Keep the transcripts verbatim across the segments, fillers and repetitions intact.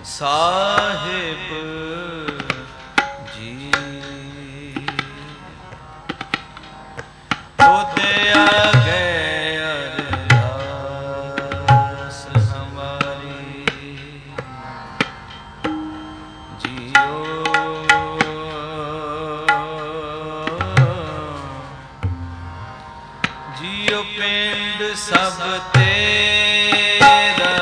ਸਾਹਿਬ ਜੀ ਤੁਧ ਆਗੇ ਅਰਦਾਸ ਹਮਾਰੀ ਜੀਓ ਜੀਓ ਪਿੰਡ ਸਭ ਤੇਰਾ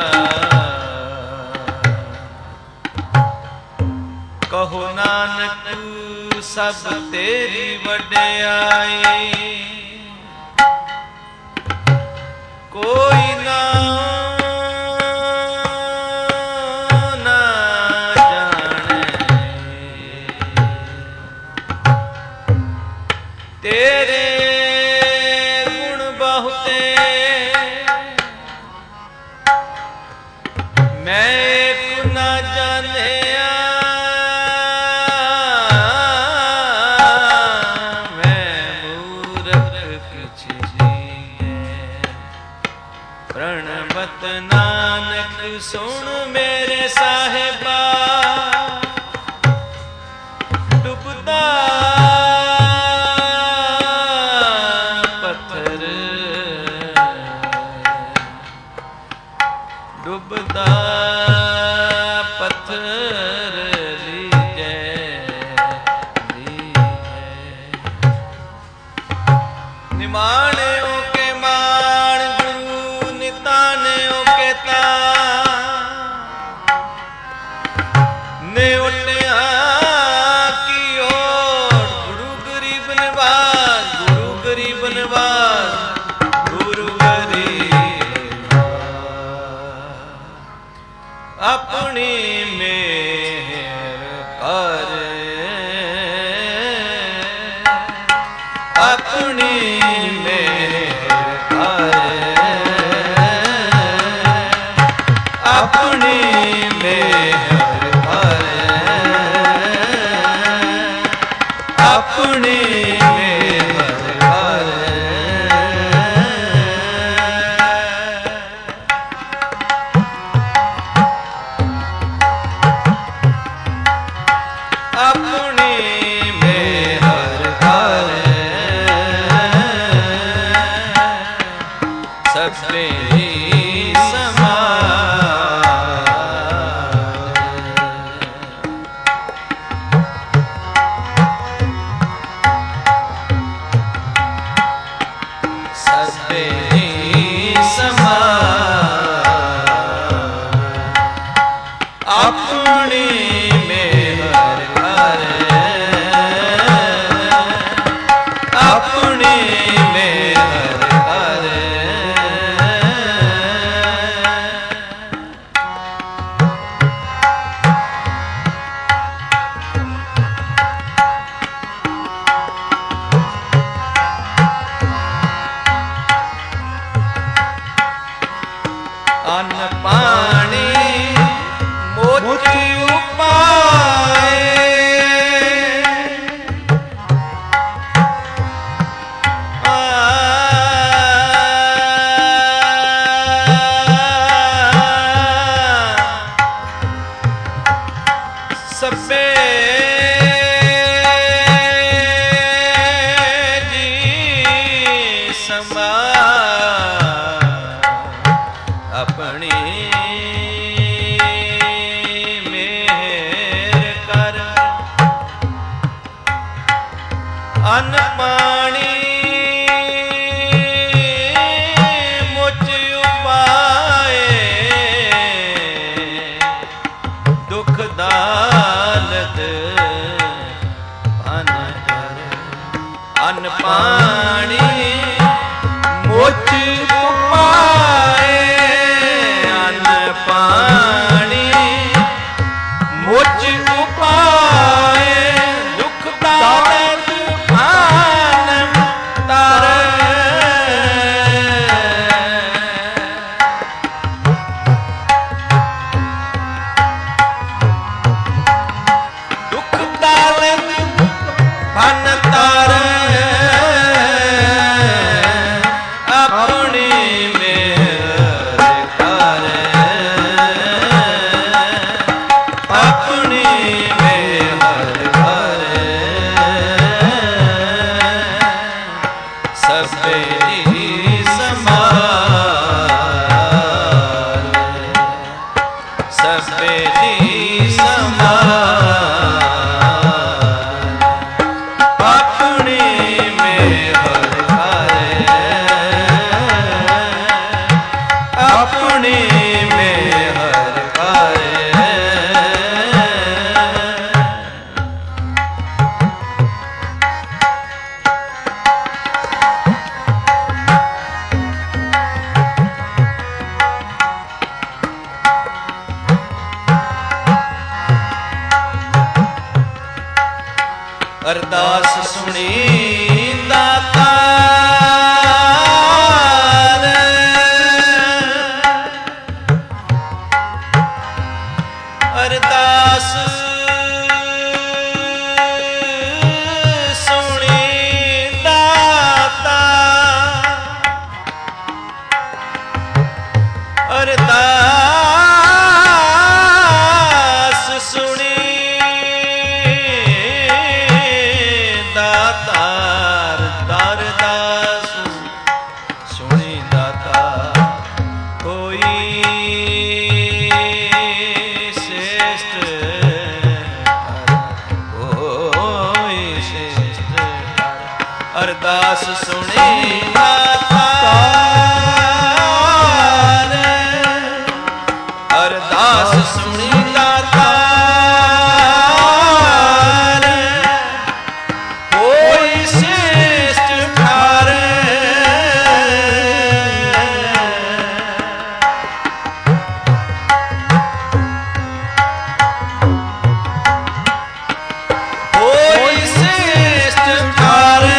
ਕਹੋ ਨਾਨਕ ਸਭ ਤੇਰੀ ਵਡਿਆਈ ਕੋਈ ਨਾ ਨਾ ਜਾਣੇ ਤੇਰੇ ਗੁਣ ਬਹੁਤੇ ਮੈਂ ਇੱਕ ਨਾ ਜਾਣਿਆ ਪ੍ਰਣਵਤ ਨਾਨਕ ਸੁਣ ਮੇਰੇ ਸਾਹਿਬਾ ਡੁੱਬਦਾ ਪੱਥਰ ਡੁੱਬਦਾ ਪੱਥਰ ਲੀਜੈ ਲੀਜੈ ਨਿਮਾਣਿਓ ਕੇ ਮਾਣ ਨੇ ਉਟਿਆ ਕੀ ਓਟ ਗੁਰੂ ਗਰੀਬ ਨਿਵਾਸ ਗੁਰੂ ਗਰੀਬ ਨਿਵਾਸ ਗੁਰੂ ਗਰੀਬ ਆਪਣੀ ਮਿਹਰ ਕਰ ਆਪਣੀ ਮਿਹਰ ਕਰ ਆਪਣੀ ਮਿਹਰ ਕਰ ਆਪਣੀ ਮਿਹਰ ਕਰ ਆਪਣੀ ਮਿਹਰ ਕਰ ਸਭੇ ਸਮਾ ਆਪਣੀ ਮਿਹਰ ਕਰ ਆਪਣੀ ਮਿਹਰ ਕਰ ਅੰਨ ਪਾਣੀ ਮੋਤੀ ਉਪਾਏ ਆ ਸਭੇ ਜੀ ਸਮਾ ਆਪਣੀ ਮਿਹਰ ਕਰ ਅੰਨ ਪਾਣੀ ਮੁਝ ਉਪਾਏ ਦੁਖ ਦਾਲਤ ਭਨ ਕਰ ਅੰਨ ਪਾਣੀ ਮੁਝ ਉਪਾਏ ਪਾਣੀ ਮੁਝ ਉਪਾਏ ਦੁਖ ਦਾਲਤ ਭਾਨ ਤਰ ਦੁਖ ਦਾਲਤ ਭਾਨ ਤਰ ਆਪਣੀ ਮਿਹਰ ਕਰ अरदास सुनी दाता अरदास सुनी दाता अरदास सुनी दातार अरदास सुनी दाता कोई अरदास सुने दातार अरदास सुनी दातार कोई श्रेष्ठ ठारे कोई श्रेष्ठ ठारे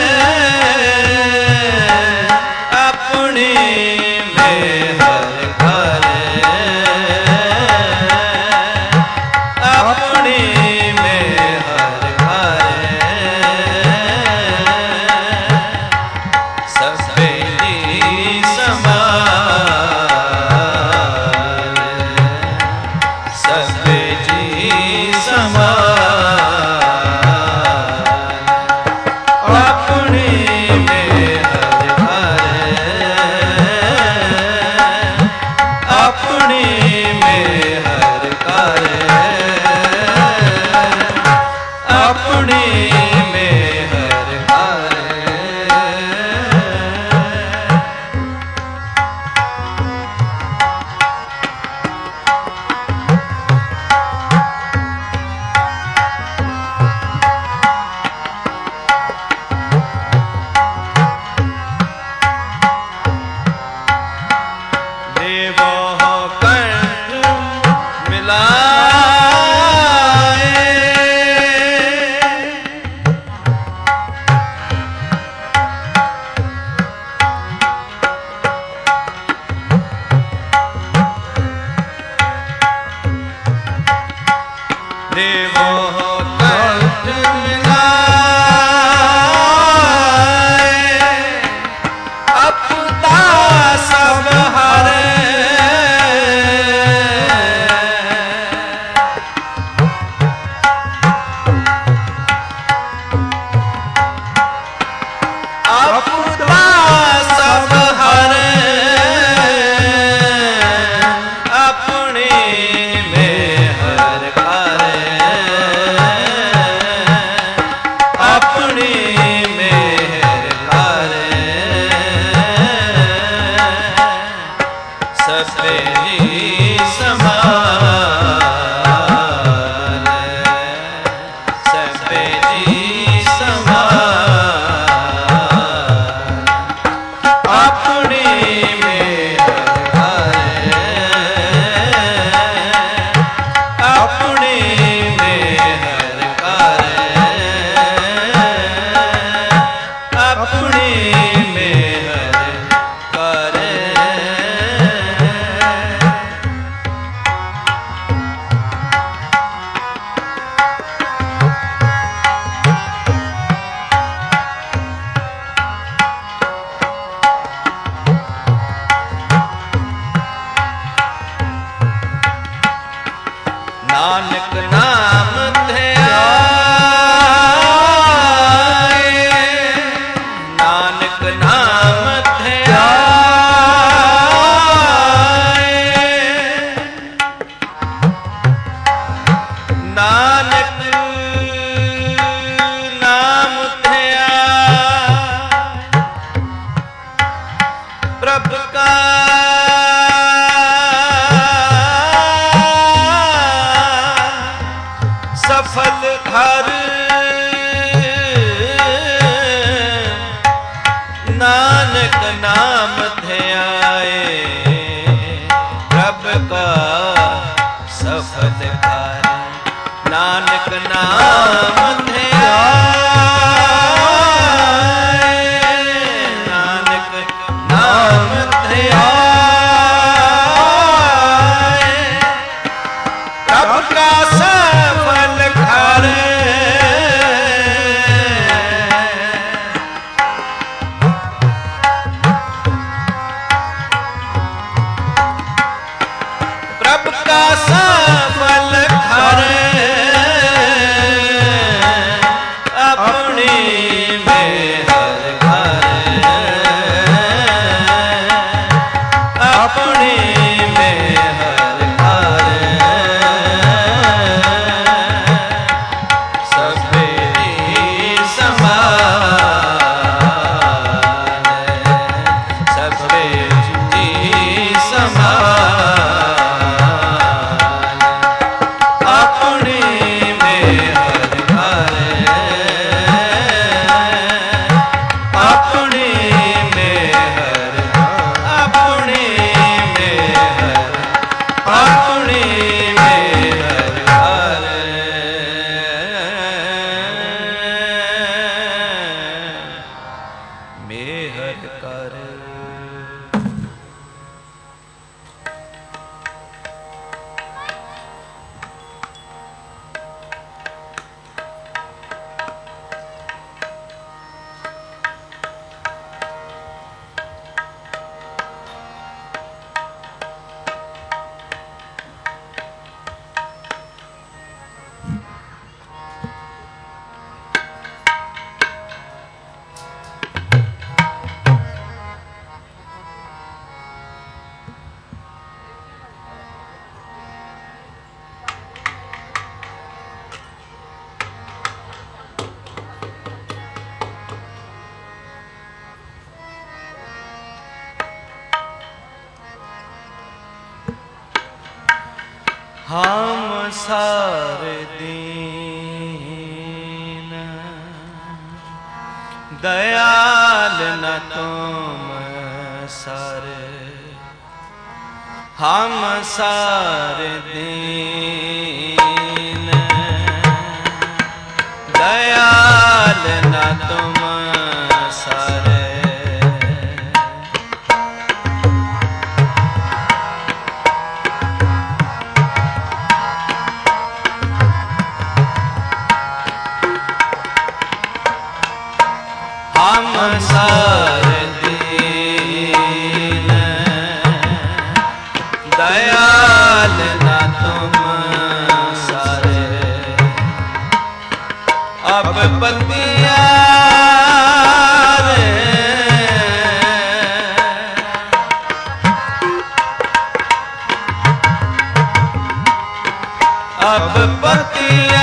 नानक नाम ध्याए नानक नाम ध्याए नानक नाम ध्याए प्रभु का सफल हर नानक नाम ध्याए प्रभु का सफल हर नानक नाम ध्याए ध्याए प्रभ का सफल घर प्रभ का सफल घर अपनी मेहर घर अपनी मेहर घर सबे समान सबे समान अपनी मेहर घर अपनी मेहर अपनी मेहर अपनी मेहर घर मेहर कर हम सारे दीन दयाल न तुम सारे हम सारे दीन दयाल न तुम सारे हम सारे दीन दयाल न तुम सारे अब बतिया रे अब बतिया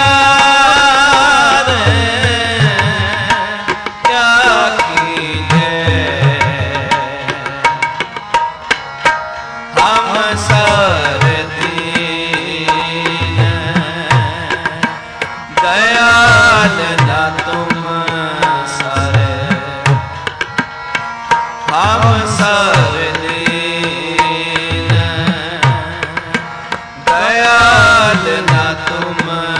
दयाल न तुम सारे हम सारे दीन दयाल न तुम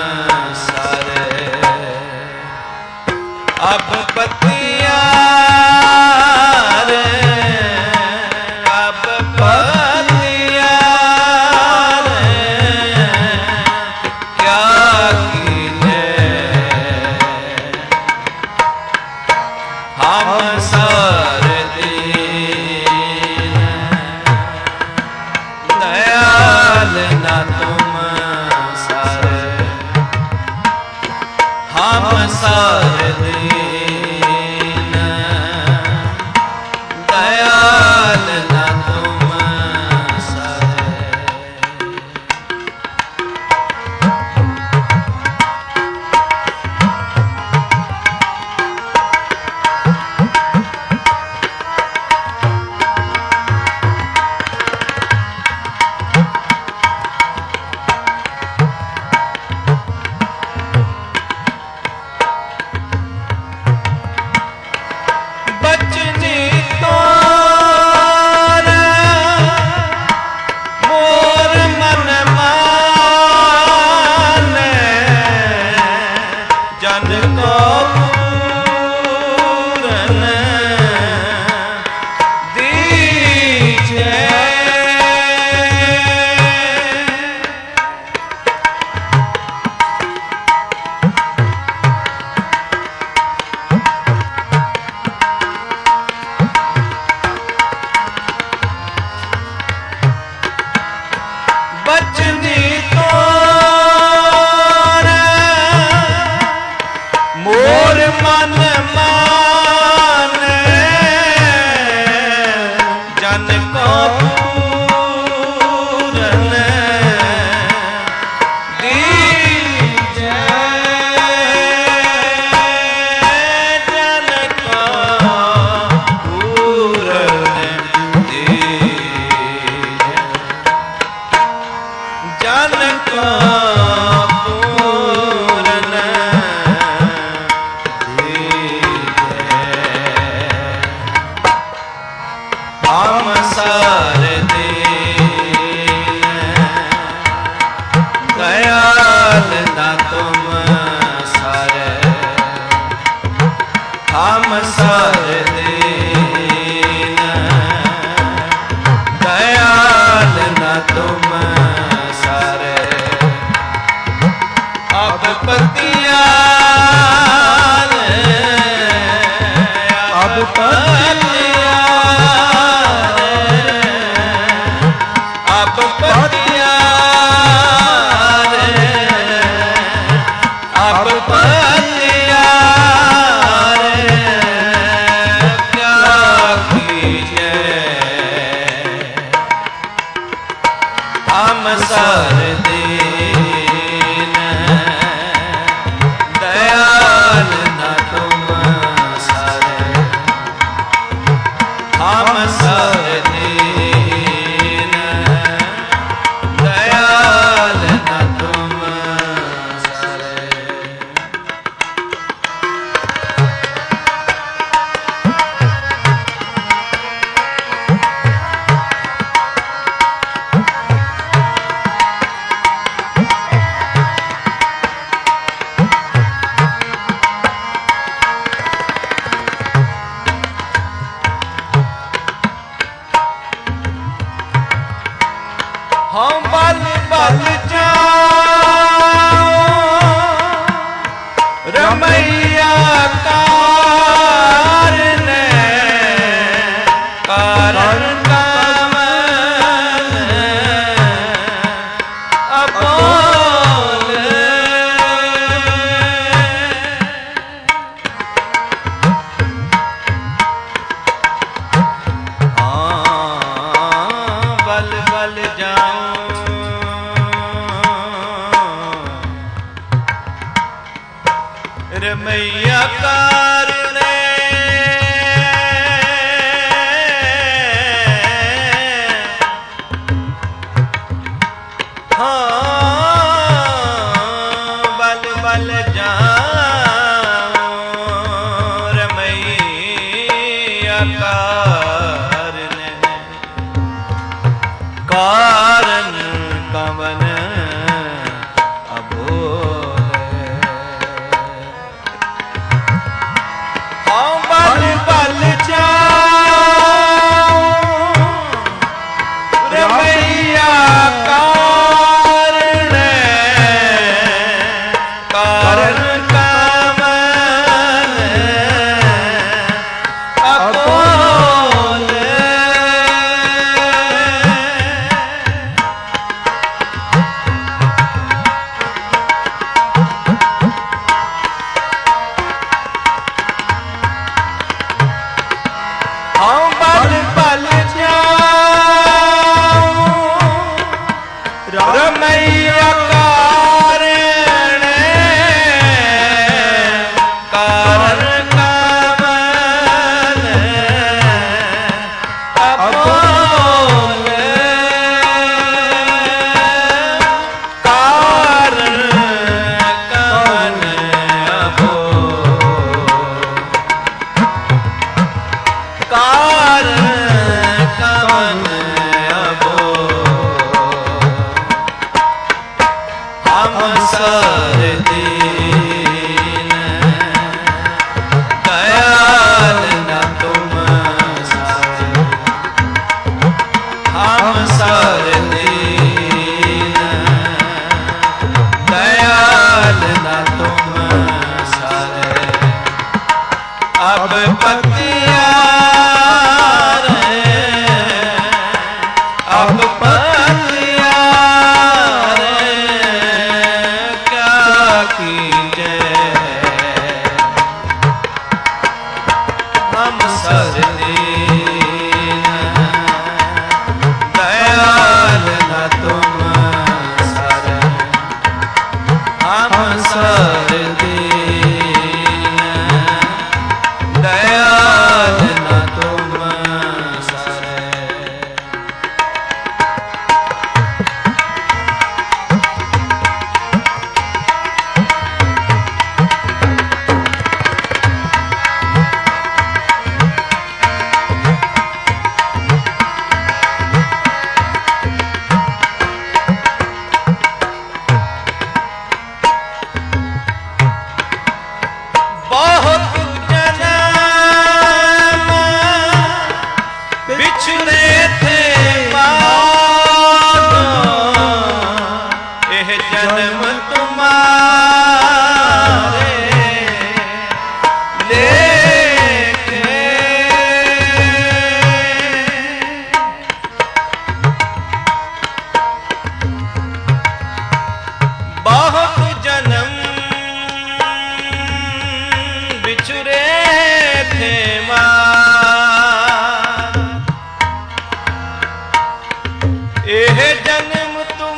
एह जन्म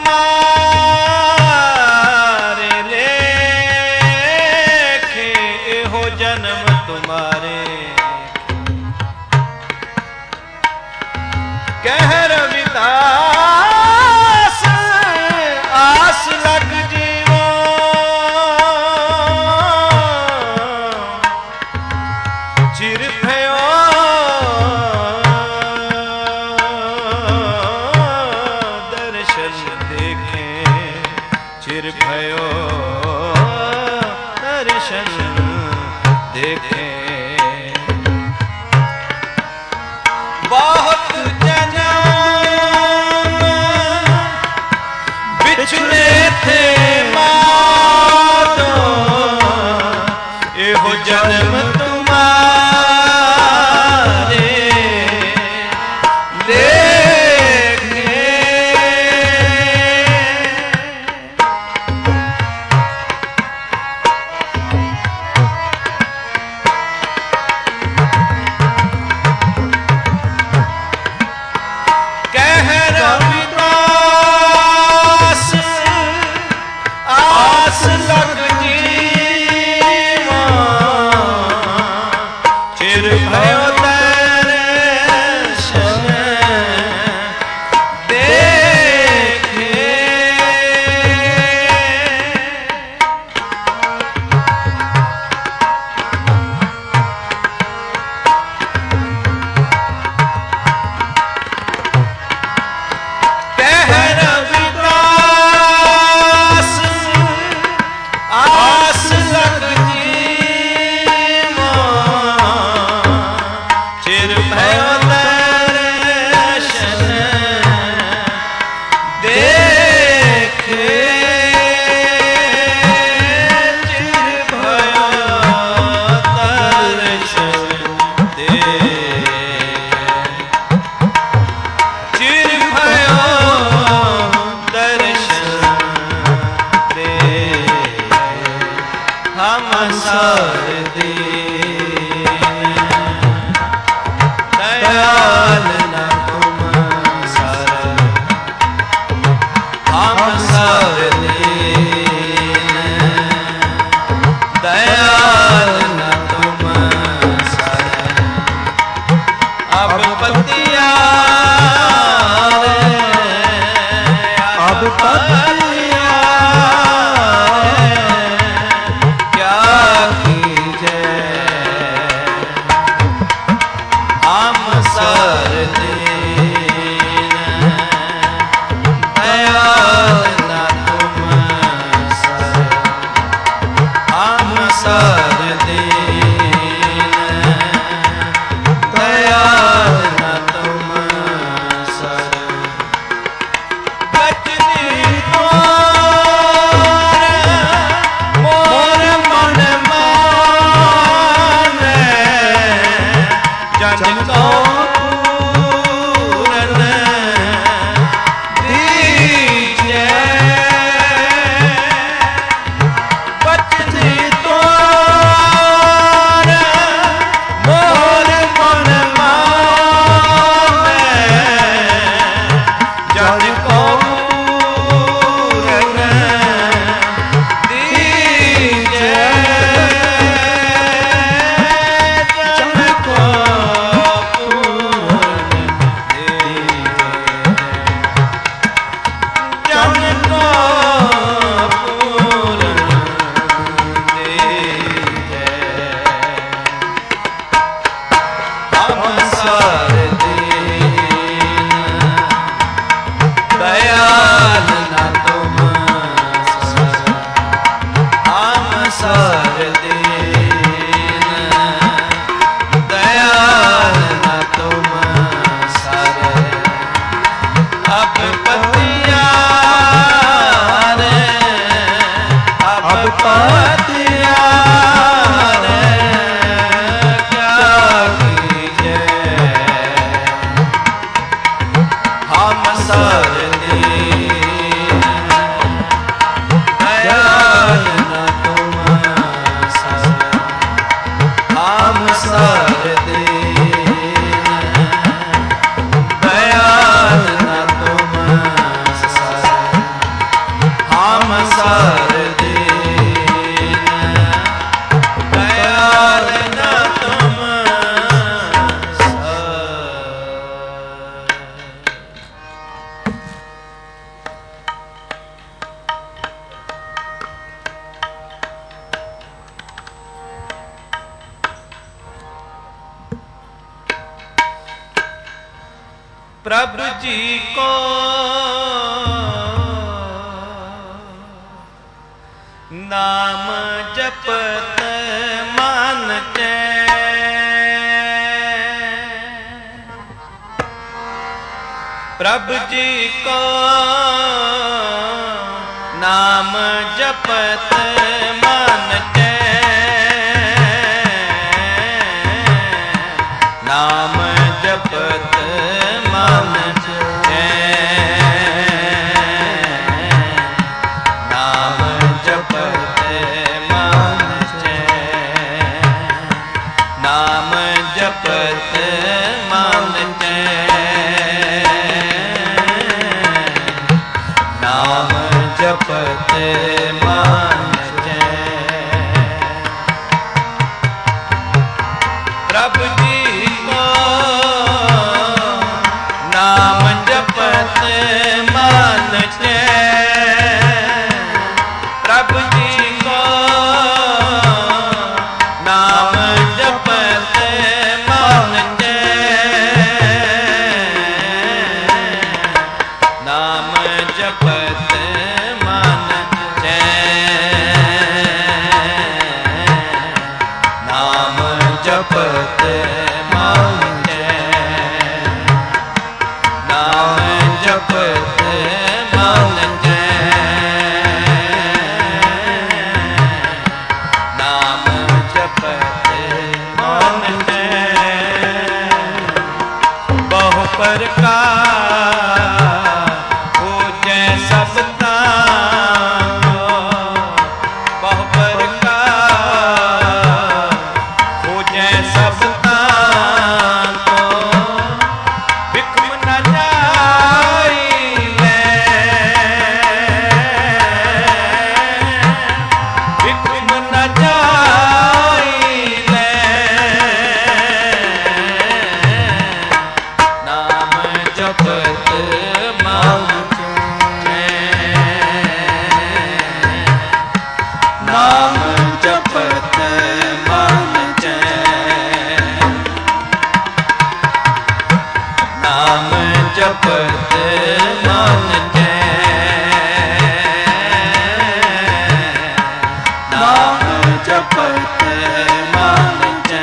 तुम्हारे लेखे, एहो जन्म तुम्हारे कह रविदास आस लग जीवो चिर भयो दर्शन देखे, चिर भयो दर्शन देखे। बहुत जन्म बिछुड़े थे मानो, एहो जन्म तुम्हारे लेखे। कह रविदास आस लग जीवा चिर भयो दर्शन देखे। कह रविदास आस लग जीवा चिर भयो दर्शन देखे। चिर भयो दर्शन देखे, चिर भयो दर्शन दे। हम सार दीन दयाल न तुम सर, हम सार दीन दयाल न तुम सर। अब पतिया अब पतिया क्या कीजे, हम सर दीन दयाल न तुम सर, हम सर दीन दयाल न तुम सर। बचनी मोर मन माने, जन को पूरन दीजे। बचनी तोर मोर मन माने, जन को पूरन दीजे। जन को पूरन दीजे, जन को पूरन दीजे। हम सार दीन दयाल न तुम सर, हम सार दीन दयाल न तुम सर। अब पतिया रे, अब पतिया रे क्या कीजे, हम सर दीन दयाल न तुम सर, हम सर दीन दयाल न तुम प्रभु जी को नाम जपत मानते, प्रभु जी को नाम जपत मानते, नाम जपत मानते, नाम जपत मानते, नाम जपत मानते, नाम जपत मानते। प्रभु जी को नाम जपत मानते, प्रभु जी को नाम जपत मानते, नाम जपत मानते, नाम जपत मानते, नाम जपत मानते, नाम जपत मानते। बहु प्रकार पूजे सब ताको, बहु प्रकार पूजे सब ताको, बिखम न जाइले, बिखम न जाइले, नाम जपत मानते, नाम जपत मानते, नाम जपत मानते, नाम जपत मानते।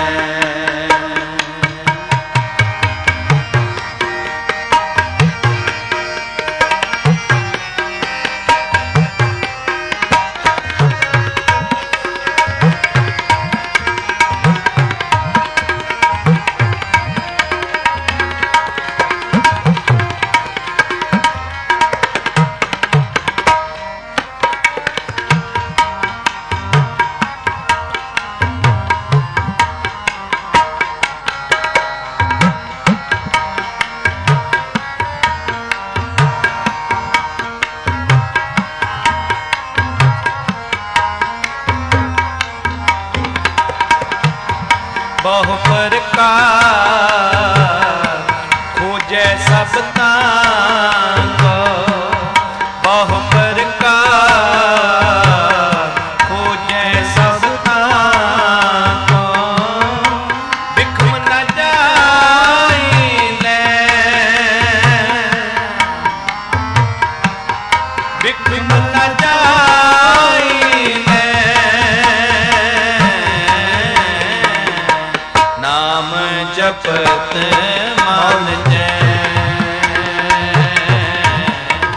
बहु प्रकार खोजे सब ताको, बहु प्रकार खोजे सब ताको, बिखम न जाइले, बिखम न जाइले, नाम जपत मानते,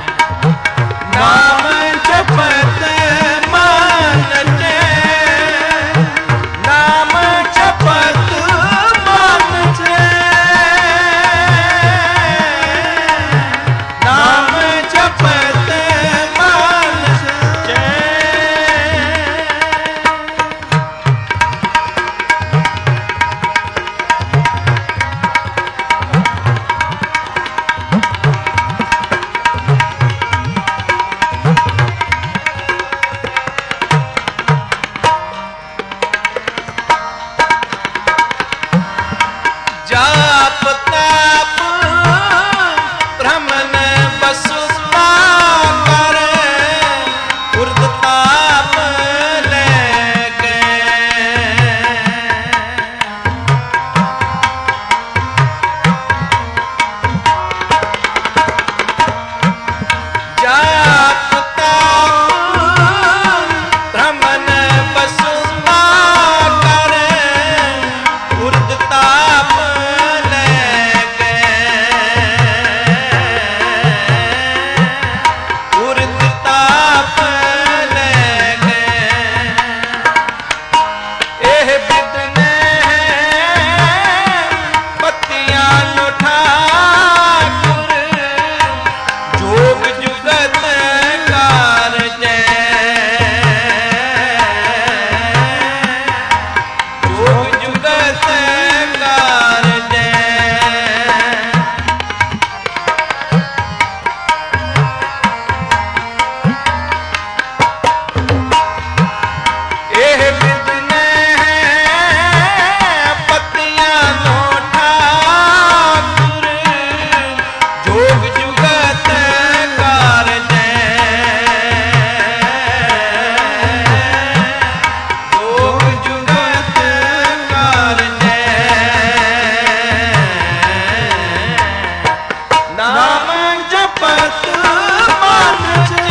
जपत मन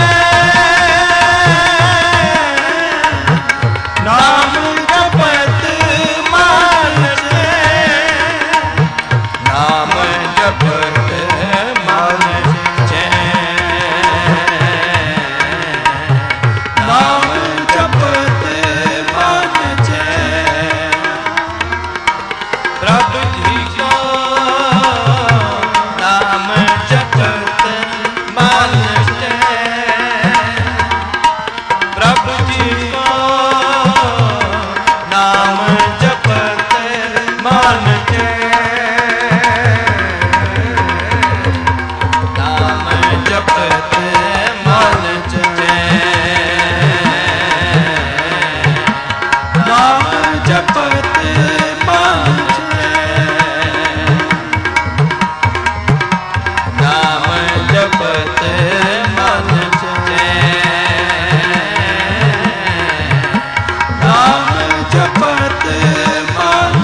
चैन नाम जपत मन चैन नाम जपत मन चैन नाम जपत मन चैन प्रभु जी को नाम जपत मन चैन प्रभु जी को नाम जपत मन चैन नाम जपत मन चैन नाम जपत मन नाम जपत मन चैन नाम जपत मन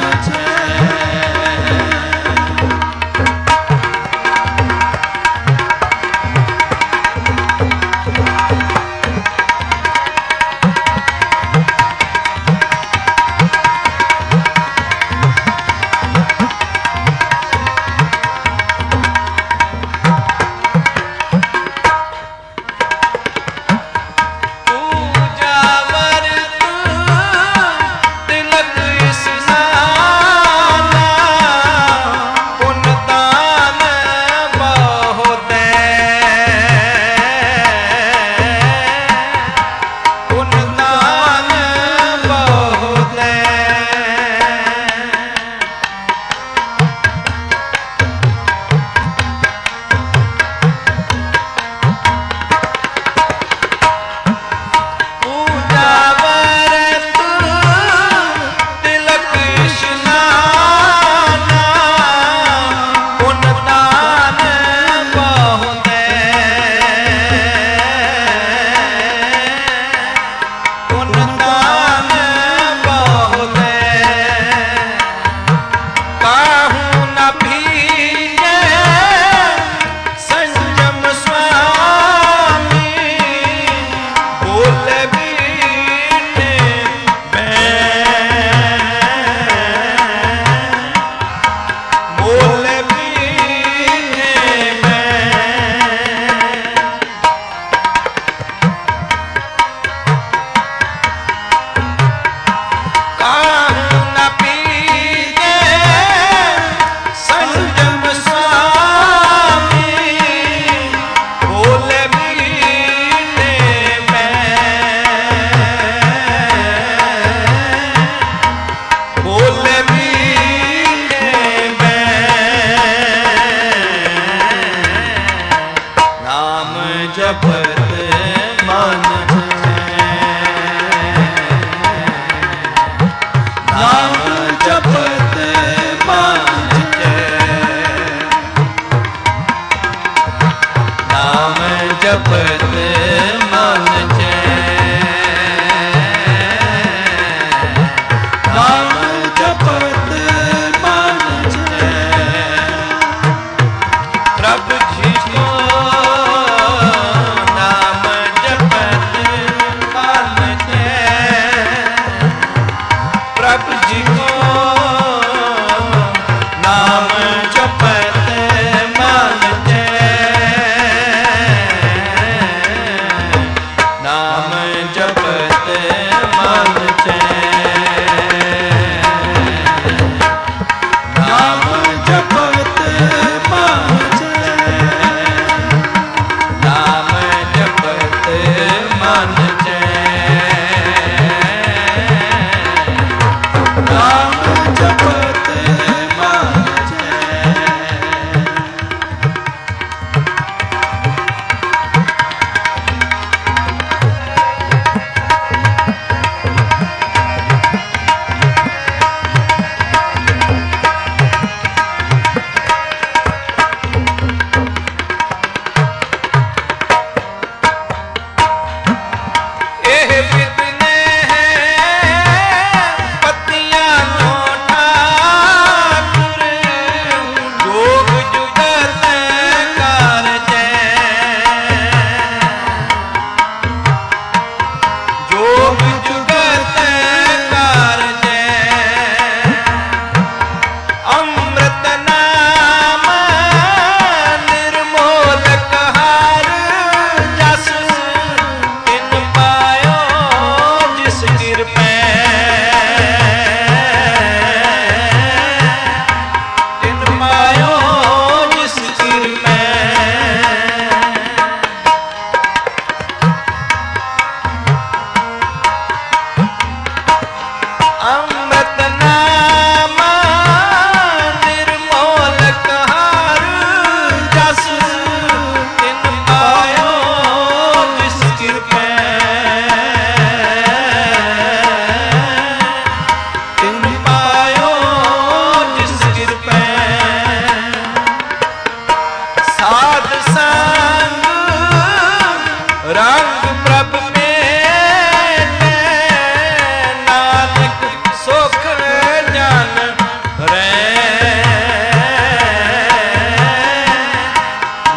पूजा वर्त तिलक स्नान पुण्य दान बहु दे पुण्य दान बहु दे पूजा वर्त तिलक स्नान पुण्य दान बहु दे पुण्य दान बहु दे काहू न भीगे संयम स्वामी बोल बीने मैं बोल बीने मैं काहू न पीगे संयम स्वामी बोल बीने मैं बोल बीने मैं नाम जपत मन चैन नाम जपत मन चैन नाम जपत मन चैन नाम जपत मन चैन प्रभु जी को नाम जपत मन चैन प्रभु जी को नाम जपत मन चैन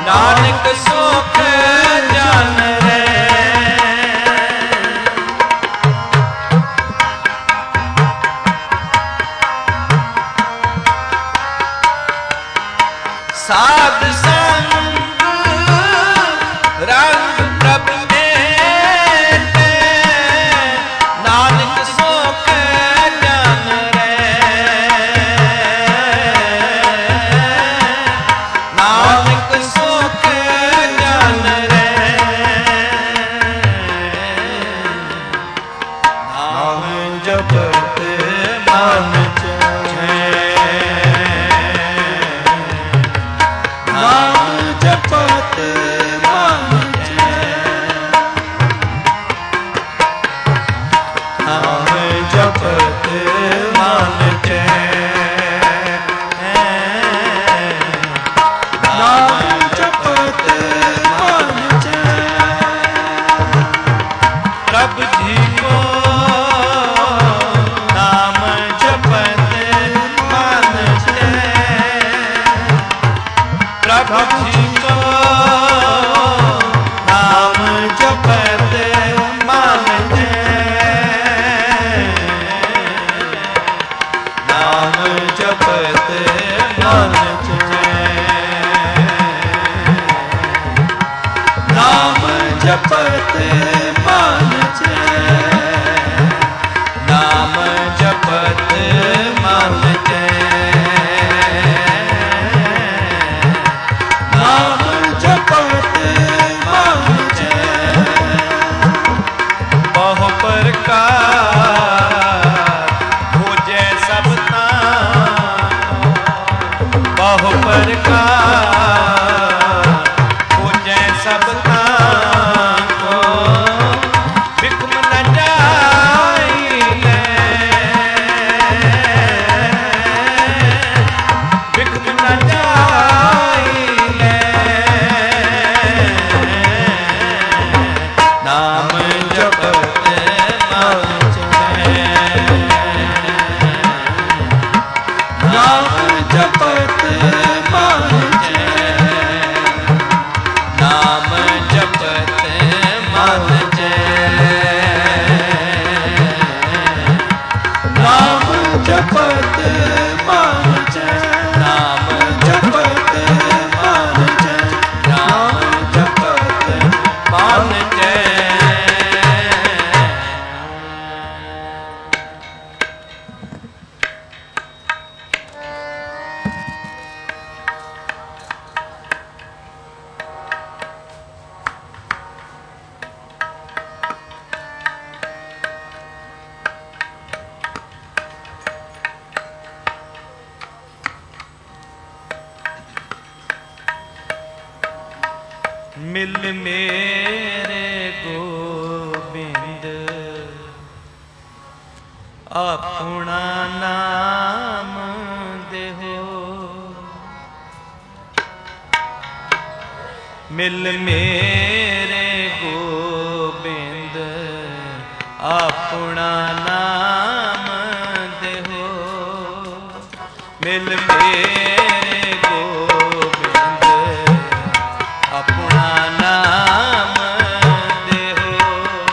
ਨਾਨਕ ਸੁਖ ਜਨ ਰੇ। ਸਾਧ ਸੰਗ ਰੰਗ ਪ੍ਰਭ ਮੇਲੇ, ਨਾਨਕ ਸੁਖ ਜਨ ਰੇ। ਨਾਨਕ ਸੁਖ ਜਨ ਰੇ। ਨਾਮ ਜਪਤ ਮਨ ਜਪਤ ਮਨ ਚੈਨ। ਨਾਮ ਜਪਤ ਮਨ ਚੈਨ। ਨਾਮ ਜਪਤ ਮਨ ਚੈਨ। ਪ੍ਰਭ ਜੀ ਕੋ ਨਾਮ ਜਪਤ ਮਨ ਚੈਨ। ਪ੍ਰਭ ਜੀ ਜਪਤ ਮਨ ਚੈਨ। ਨਾਮ ਜਪਤ ਮਨ ਚੈਨ। ਨਾਮ ਜਪਤ ਮਨ ਚੈਨ। ਬਹੁ ਪ੍ਰਕਾਰ ਹੋਜੈ ਸਭ ਤਾਂ, ਬਹੁ ਪ੍ਰਕਾਰ ਹੋਜੈ ਸਭ ਤਾਂ। ਮਿਲ ਮੇਰੇ ਗੋਬਿੰਦ ਆਪਣਾ ਨਾਮ ਦੇਹੋ। ਮਿਲ ਮੇਰੇ ਗੋਬਿੰਦ ਆਪਣਾ ਨਾਮ ਦੇਹੋ। ਮਿਲ ਮੇਰੇ ਗੋਬਿੰਦ ਆਪਣਾ ਨਾਮ ਦੇਹੋ।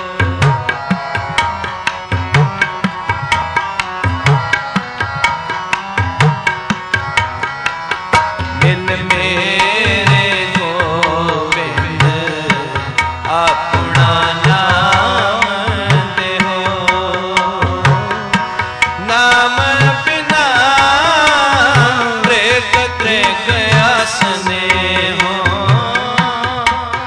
ਮਿਲ ਮੇਰੇ ਗੋਬਿੰਦ ਆਪਣਾ ਨਾਮ ਦੇਹੋ। ਨਾਮ ਬਿਨਾ ਤ੍ਰਿਗ ਤ੍ਰਿਗ ਆਸਨੇ ਹੋ।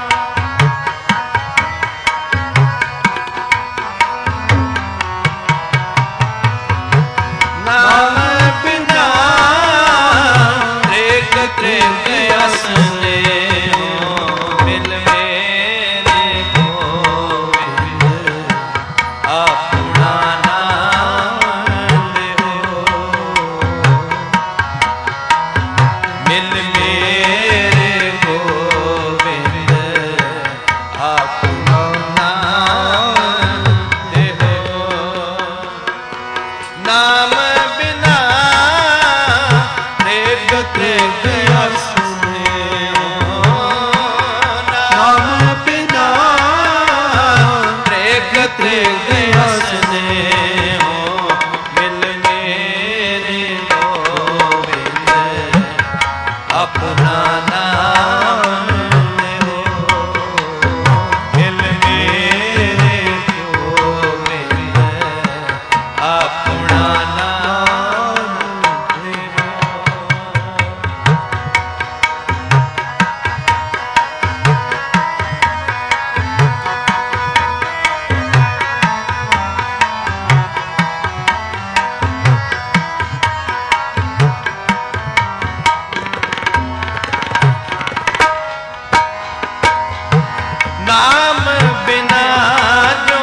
नाम बिना जो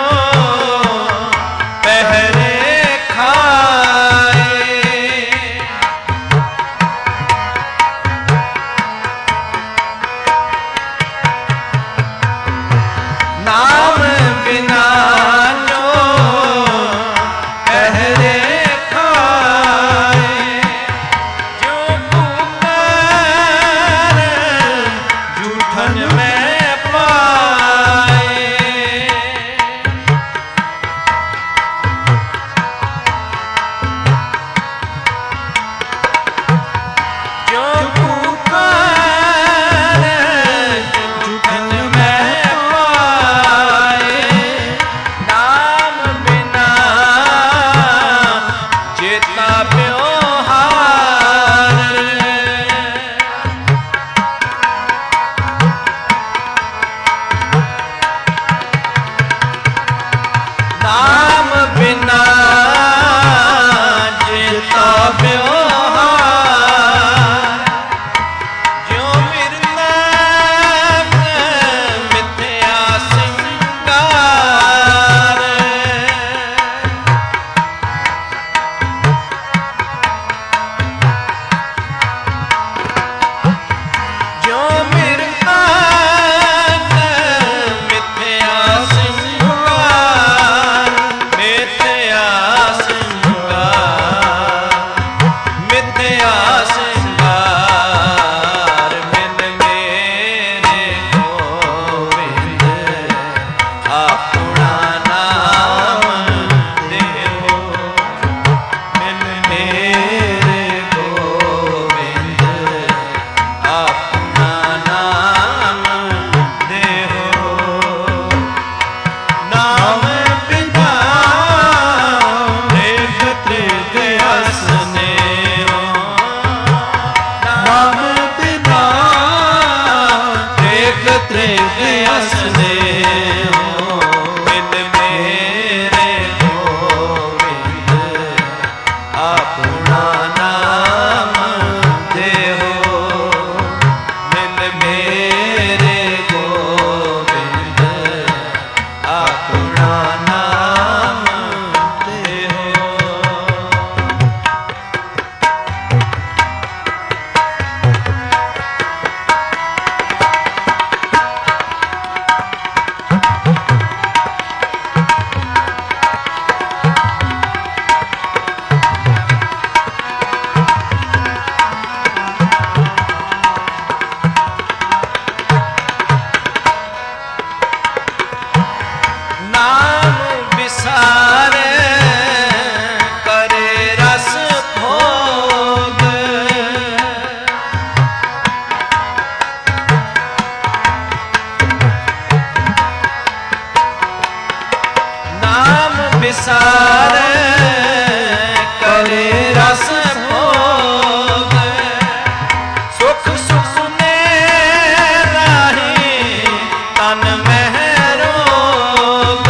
पहरे खाए, नाम बिना जो पहरे खाए, जो पुकार जूठन में पाए, जो पुकार जूठन में पाए, नाम बिना जेता व्यवहार, नाम बिना जेता व्यवहार, जो मिर्नाम मिथ्या सिंगार, जो मिर्नाम मिथ्या सिंगार, मिथ्या सिंगार, मिथ्या सिंगार, मिल मेरे गोविंद अपना नाम देहो, मिल मेरे गोविंद अपना नाम देहो, नाम बिना देख तृग असने हो, नाम बिना देख तृग असने हो, मिल मेरे गोविंद अपना नाम देहो, मिल मेरे गोविंद अपना नाम देहो। नाम विसारे करे रस भोग, नाम विसारे करे रस भोग, सुख सुखने राही तन में रोग,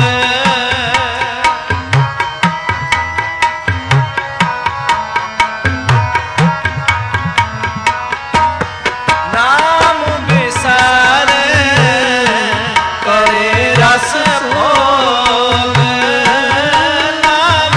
नाम विसारे करे रस भोग, नाम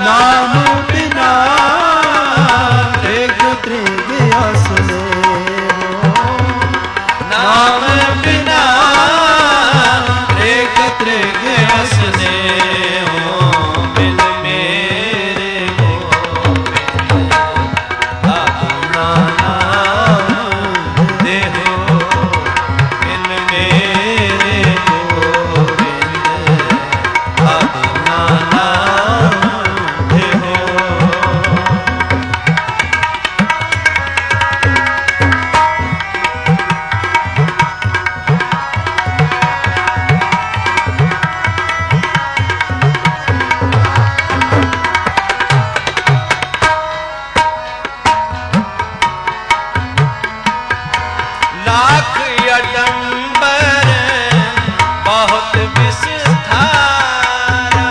नाम बिना त्रिग त्रिग असने नाम बिना त्रिग त्रिग असने मिल मेरे गोविंद अपना नाम देहो मिल मेरे गोविंद अपना नाम देहो। लाख अडंबर बहुत विस्तारा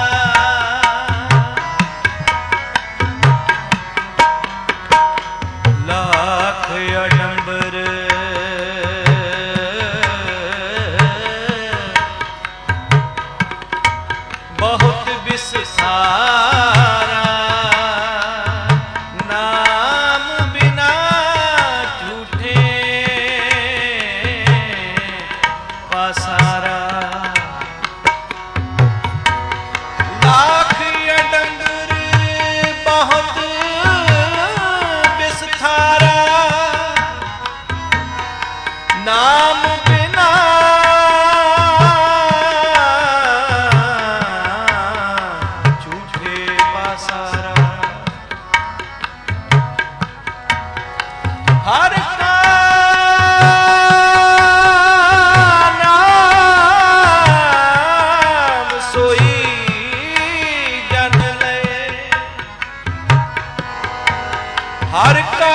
लाख अडंबर बहुत विस्तारा नाम बिना झूठे पासारा लाख अडंबर बहुत विस्तारा नाम बिना झूठे पासारा हर का नाम सोई जन ले हर का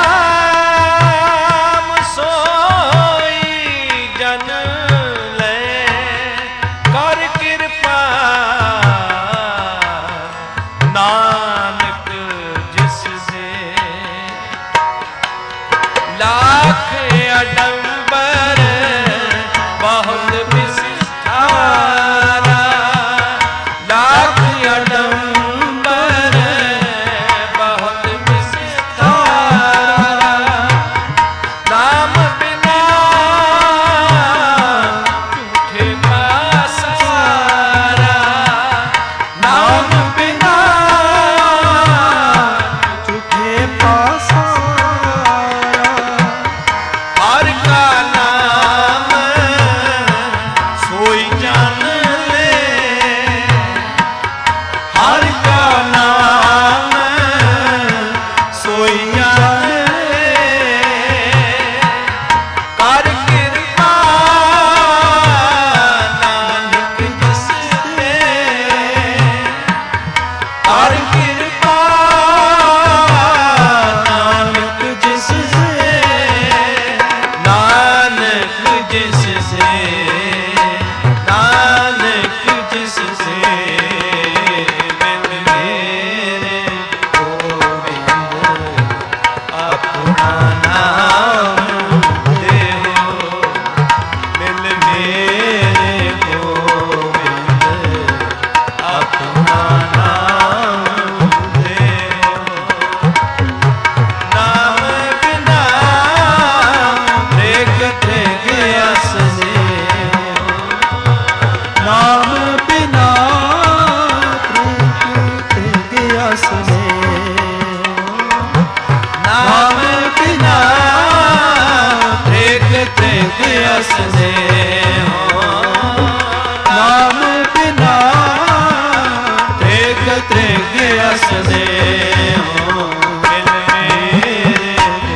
नाम सोई जन ले कर कृपा नानक जिससे लाख अडंबर बहुत विस्तारा लाख अडंबर बहुत विस्तारा नाम बिना झूठे पासारा नाम बिना झूठे पासारा हर का नाम सोई जान ले हर का नाम सोई जान ले कर कृपा नानक जिससे कर कृपा नानक जिससे नानक जिससे नानक जिससे मिल मेरे गोविंद अपना नाम देहो मिल मेरे गोविंद अपना नाम देहो नाम बिना त्रिग त्रिग असने नाम बिना त्रिग त्रिग असने नाम बिना त्रिग त्रिग असने नाम बिना त्रिग त्रिग असने मिल मेरे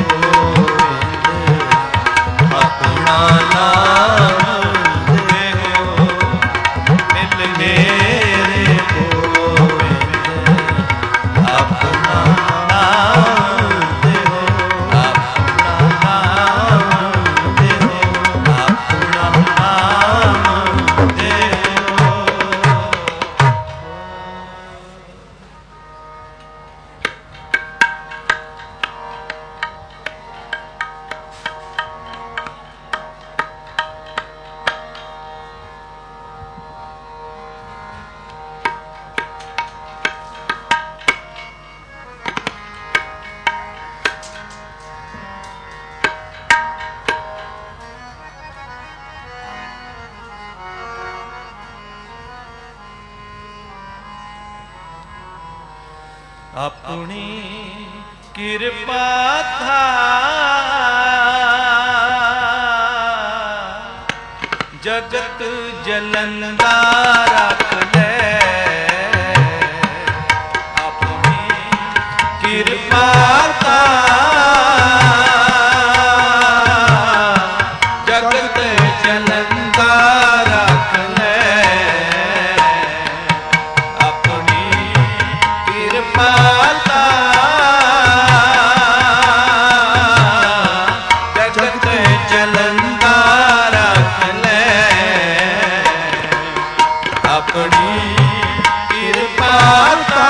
गोविंद अपना नाम देहो मिल मेरे गोविंद अपना नाम देहो अपना नाम देहो अपना नाम देहो। ਆਪਣੀ ਕਿਰਪਾ ਥਾ ਜਗਤ ਜਲੰਦਾ ਰੱਖ ਲੈ ਆਪਣੀ ਕਿਰਪਾ ਥਾ ਜਗਤ ਜਲੰਦਾ ਰੱਖ ਲੈ ਆਪਣੀ ਕਿਰਪਾ ਥਾ ਜਗਤ ਜਲੰਦਾ ਰੱਖ ਲੈ ਆਪਣੀ ਕਿਰਪਾ ਥਾ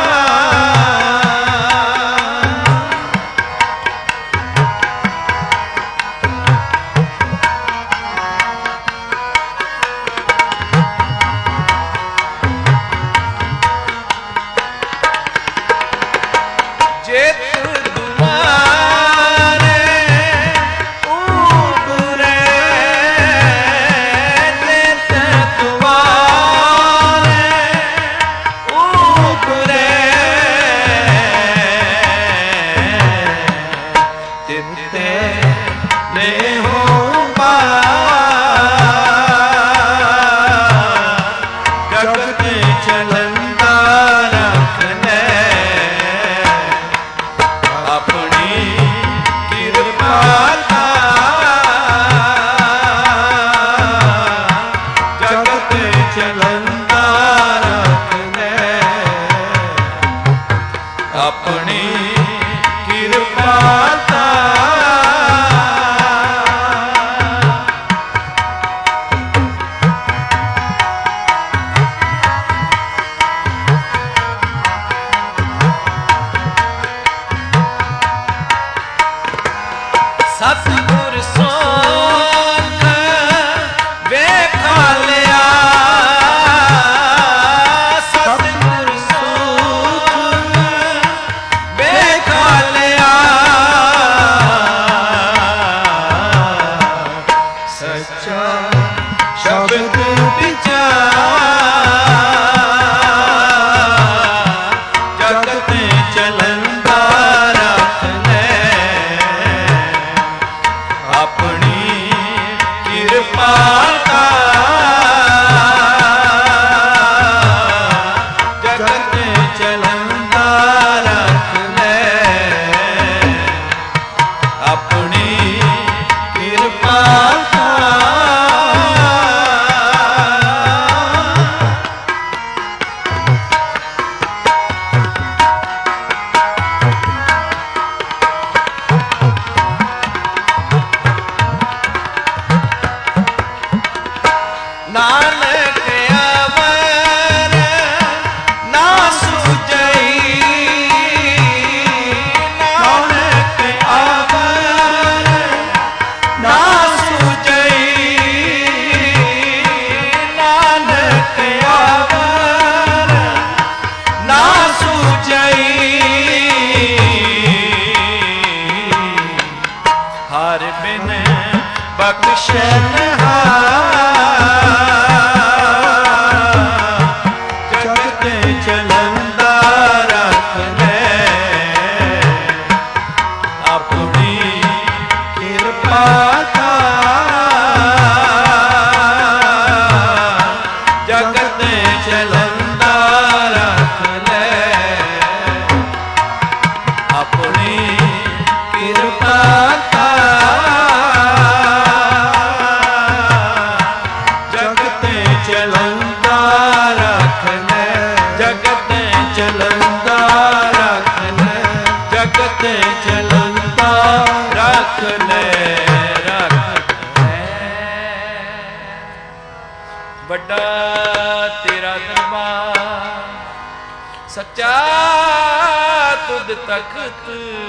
ਸਤਿਗੁਰ ਸੋਖ ਵੇਖਾ ਲਿਆ ਸਤਿਗੁਰ ਸੋਖ ਵੇਖਾ ਲਿਆ ਸੱਚਾ ਸ਼ਬਦ ਵਿਚਾਰ ਜਗਤ ਚਲੰਦਾ ਰੱਖ ਲੈ ਆਪਣੀ ਕਿਰਪਾ ਦਾ ਜਗਤ ਚਲੰਦਾ ਰੱਖ ਲੈ ਆਪਣੀ ਕਿਰਪਾ ਦਾ ਨਾਨਕ ਅਵਰ ਨਾ ਸੁਝਈ ਨਾਨਕ ਅਵਰ ਨਾ ਸੁਝਈ ਨਾਨਕ ਅਵਰ ਨਾ ਸੁਝਈ ਹਰ ਬਿਨ ਬਖਸ਼ਨਹਾਰ ਜਗਤ ਚਲੰਦਾ ਰੱਖ ਲੈ ਆਪਣੀ ਕਿਰਪਾ ਦਾ ਜਗਤ ਚਲੰਦਾ ਰੱਖ ਲੈ ਆਪਣੀ ਕਿਰਪਾ ਦਾ ਜਗਤ ਚਲੰਦਾ ਰੱਖ ਲੈ ਜਗਤ ਚਲੰਦਾ ਰੱਖ ਲੈ ਜਗਤ ਚਲੰਦਾ ਰੱਖ ਲੈ ਰੱਖ ਲੈ ਵੱਡਾ ਤੇਰਾ ਦਰਬਾਰ ਸੱਚਾ ਤੁਧ ਤਖਤ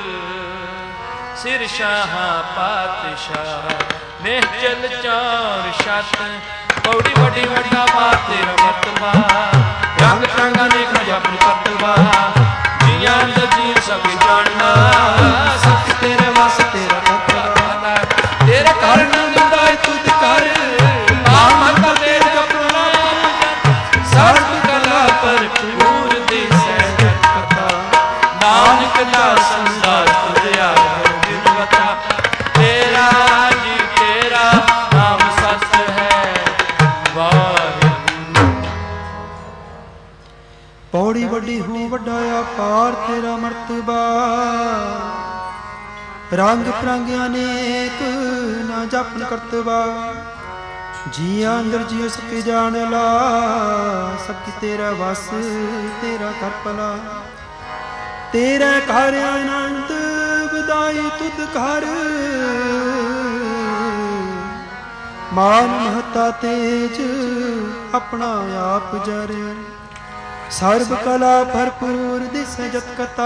ਸਿਰ ਸ਼ਾਹਾਂ ਪਾਤਸ਼ਾਹ ਮੇਹ ਚਲ ਚੌਰ ਛਤ ਪੌੜੀ ਵੱਡੀ ਵੱਡਾ ਬਾਤ ਤੇਰਾ ਮਰਤਬਾ ਰੰਗ ਟਾਂਗਾ ਨੇ ਖਜਾ ਆਪਣੀ ਕਰਤਬਾ ਜੀਆਂ ਦਾ ਜੀ ਸਭ ਜਾਣਨਾ ਸੱਚ ਤੇਰੇ ਵਸ ਤੇਰਾ ਮਰਤਬਾ ਤੇਰੇ ਘਰ ਨੰਦਾ ਤੁਧ ਕਰ ਨਾਮ ਦਾ ਦੇ ਜਪਨਾ ਸਰਬ ਕਲਾ ਪਰ ਪੂਰ ਦੇ ਸਹਿ ਕਥਾ ਵੱਡਾ ਸੰਸਾਰ ਤੁਰਿਆ ਬਿਨਵਤਾ, ਤੇਰਾ ਜੀ ਤੇਰਾ ਨਾਮ ਸੱਚ ਹੈ ਵਾਹਿਗੁਰੂ। ਪੌੜੀ ਵੱਡੀ ਹੂੰ ਵੱਡਾ ਅਪਾਰ ਤੇਰਾ ਮਰਤਬਾ, ਰੰਗ ਪ੍ਰੰਗ ਅਨੇਕ ਨਾ ਜਪਨ ਕਰਤਵਾ, ਜੀਆਂ ਅੰਦਰ ਜੀਉ ਸਕੇ ਜਾਣ ਲਾ, ਸਭ ਕੀ ਤੇਰਾ ਵਸ ਤੇਰਾ ਕਰ ਭਲਾ, ਤੇਰਾ ਘਰ ਆਨੰਦ ਵਧਾਈ ਤੁਧ ਘਰ, ਮਾਨ ਮਹਤਾ ਤੇਜ ਆਪਣਾ ਆਪ ਜਰ, ਸਰਬ ਕਲਾ ਭਰਪੂਰ ਦਿਸ ਜਤ ਕਤਾ,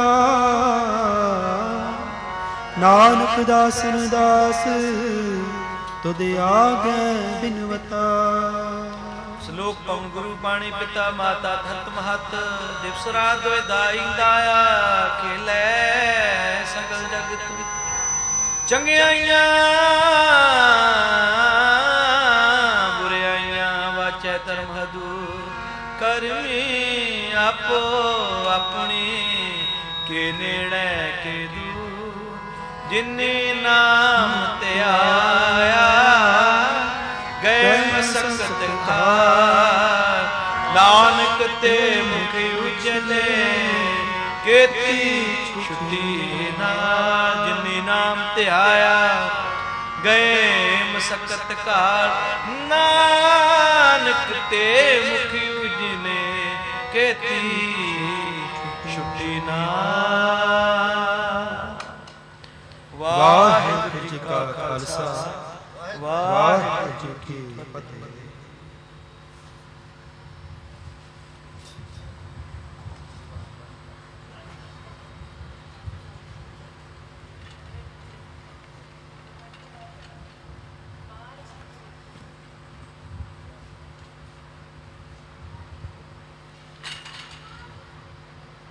ਨਾਨਕ ਦਾਸਨ ਦਾਸ ਤੁਧ ਆਗੇ ਬਿਨਵਤਾ। ਸ਼ਲੋਕ ਪਵਨ ਗੁਰੂ ਬਾਣੀ ਪਿਤਾ ਮਾਤਾ ਧਰਤ ਮਹਤ, ਦਿਵਸ ਰਾਤ ਦੋਇ ਦਾਈ ਦਾਇਆ, ਖੇਲੇ ਸਗਲ ਜਗਤ ਚੰਗਿਆਈਆਂ ਬੁਰਿਆਈਆਂ, ਵਾਚੈ ਧਰਮ ਹਦੂਰ ਕਰਮੀ ਆਪੋ ਆਪਣੀ, ਕੇ ਨੇੜੇ ਕੇ ਦੂਰ ਜਿਨੀ ਨਾਮ ਧਿਆਇਆ, ਗਏ ਮਸਕਤ ਖਾਰ ਨਾਨਕ ਤੇ ਮੁਖ ਉਜਲੇ, ਕੇਤੀ ਛੁੱਟੀ ਨਾ ਜਿਨੀ ਨਾਮ ਧਿਆਇਆ, ਗਏ ਮਸਕਤ ਘਾਰ ਨਾਨਕ ਤੇ ਮੁਖ ਉਜਲੇ, ਕੇਤੀ ਛੁੱਟੀ ਨਾ। ਵਾਹਿਗੁਰੂ ਜੀ ਕਾ ਖਾਲਸਾ, ਵਾਹਿਗੁਰੂ ਜੀ ਕੀ